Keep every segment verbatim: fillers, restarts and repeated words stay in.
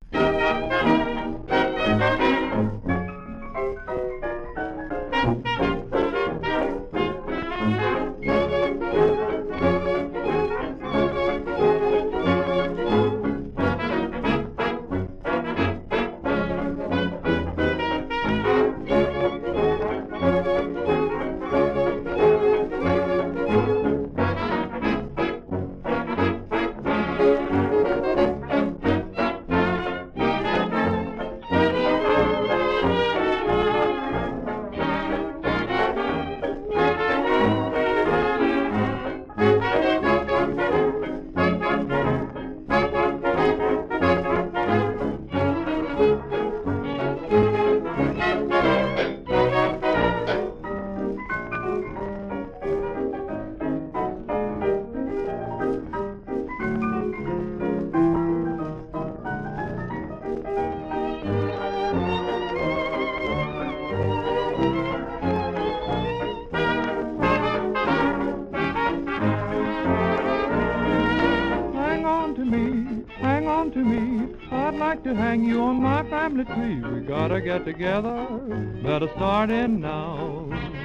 Hang on to me, hang on to me. I'd like to hang you on my family tree. We gotta get together, better start in now.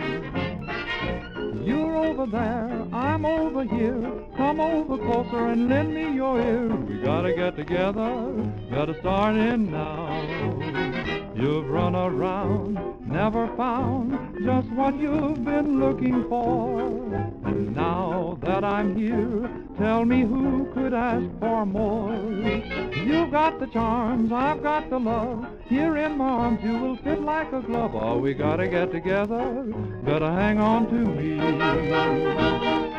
You're over there, I'm over here. Come over closer and lend me your ear. We gotta get together, better start in now. You've run around, never found just what you've been looking for. And now that I'm here, tell me who could ask for more. You've got the charms, I've got the love. Here in my arms you will fit like a glove. Oh, we gotta get together, better hang on to me.